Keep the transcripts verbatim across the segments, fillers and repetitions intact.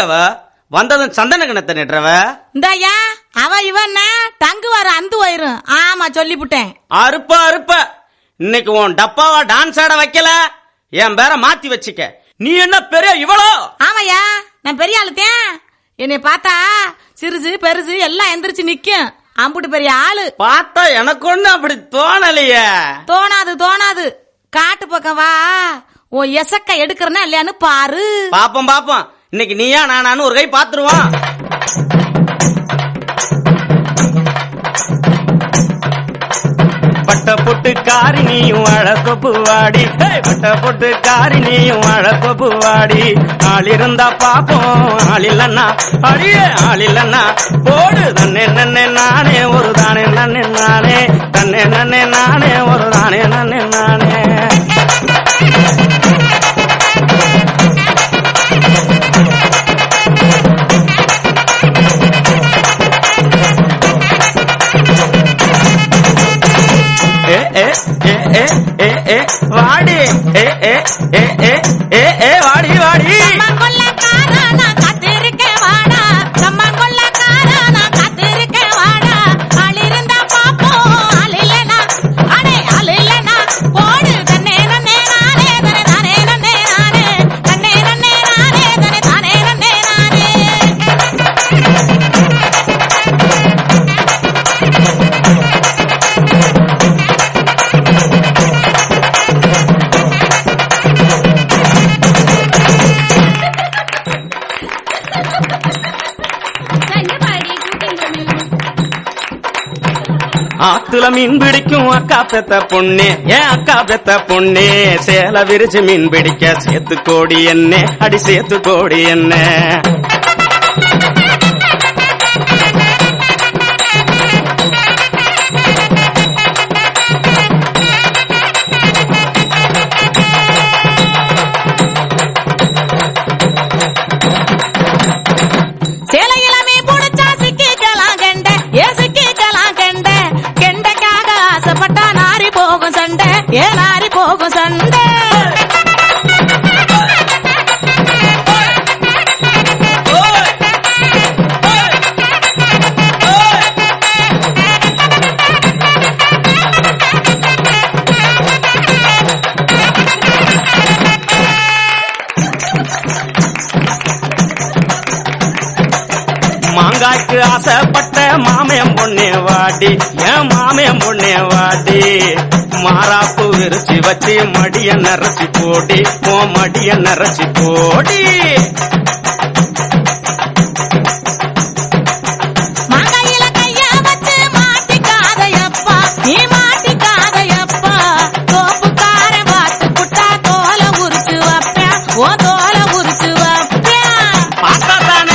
அவ வந்ததும் சந்தன கிணத்தை நெட்டுறவ இந்தாயா அவ இவன் டங்கு வர அந்து வயிரும். ஆமா சொல்லிவிட்டேன். அறுப்ப அறுப்ப இன்னைக்கு உன் டப்பாவா டான்ஸ் ஆட வைக்கல, என் பேர மாத்தி வச்சுக்க. நீ என்ன பெரிய இவளோ? ஆமாயா நான் பெரிய ஆளுத்தேன். என்னை பார்த்தா சிறுசு பெருசு எல்லாம் எந்திரிச்சு நிக்கும். அம்புட்டு பெரிய ஆளு பார்த்தா எனக்கு ஒண்ணு அப்படி தோணலையே. தோணாது தோணாது. காட்டு பக்கம் வா, ஓ எசக்க எடுக்கிறனா இல்லையான்னு பாரு. பாப்போம் பாப்போம். இன்னைக்கு நீயா நானானு ஒரு கை பாத்துருவான். பட்ட பொட்டு காரினியும் அழகொப்பு வாடி, பட்ட பொட்டு காரினியும் அழகொப்பு வாடி. ஆள் இருந்தா பாப்போம், ஆள் இல்லன்னா அடியே ஆள் இல்லன்னா போடு. தன்னே நன்னே நானே ஒரு தானே நன்னே நானே, தன்னே நன்னே நானே ஒரு தானே நன்னே நானே. வாடி ஏ ஏ ஏ ஏ ஏ ஏ வாடி வாடி. ஆத்துல மீன் பிடிக்கும் அக்கா பெத்த பொண்ணு, ஏன் அக்கா பெத்த பொண்ணு. சேல விரிச்சு மீன் பிடிக்க சேத்து கோடி என்ன அடி சேத்து கோடி என்ன. ஏலாரி போகும் சண்டை. மாங்காய்க்கு ஆசைப்பட்ட மாமயம் பொண்ணே வாடி, ஏன் மாமயம் பொண்ணே வாடி. மாறாப்பு விரிச்சு வச்சு மடிய நரைச்சி போடி, ஓ மடிய நரைச்சி போடி. மாங்காயில கைய வச்சு மாட்டிக்காதையப்பா, நீ மாட்டிக்காதையப்பா. தோப்புக்கார பார்த்து புட்டா தோலை உரிச்சு வைப்பேன், ஓ தோலை உரிச்சு வைப்பேன். பார்த்தா தானே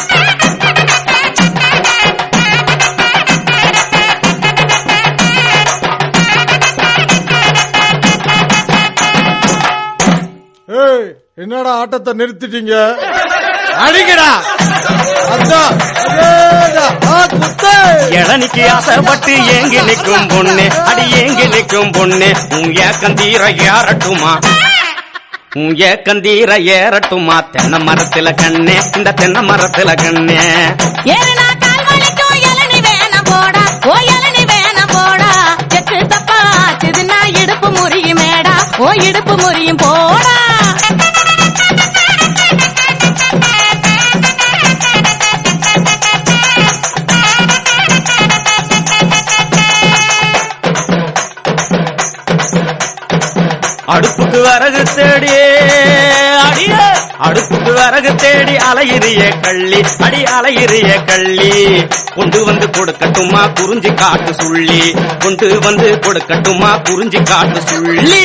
என்னடா ஆட்டத்தை நிறுத்திட்டீங்க? அடிக்கடா. இளநிக்கு ஆசைப்பட்டு ஏங்கி நிற்கும் பொண்ணு, அடி ஏங்கி நிற்கும் பொண்ணு. உன் ஏக்கந்தீர ஏறட்டுமா, உன் ஏக்கந்தீர ஏறட்டுமா. தென்னை மரத்துல கண்ணே, இந்த தென்னை மரத்துல கண்ணே. ஏறுனா கால் வலிக்கும் இளநி வேணாம் போடா, ஓ இளநி வேணாம் போடா. செத்து தப்பா ஆச்சுதுன்னா இடுப்பு முறியும் மேடா, ஓ இடுப்பு முறியும் போடா. அடுப்புக்கு வரகு தேடி அடிய, அடுப்புக்கு வரகு தேடி அலையிறிய கள்ளி, அடி அலையிறிய கள்ளி. கொண்டு வந்து கொடுக்கட்டுமா குறிஞ்சி காட்டு சுள்ளி, கொண்டு வந்து கொடுக்கட்டுமா குறிஞ்சி காட்டு சுள்ளி.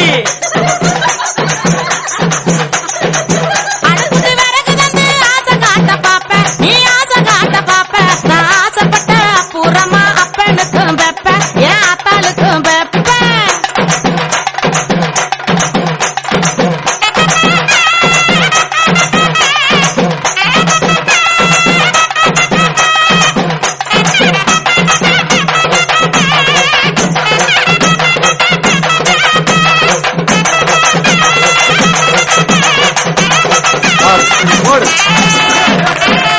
அடுத்து வரகு வந்து ஆசை காட்ட பாப்ப, நீ ஆசை காட்ட பாப்ப. நான் ஆசைப்பட்ட அப்புறமா அப்பனுக்கும் வெப்ப, என் அத்தாளுக்கும் வெப்ப. போடு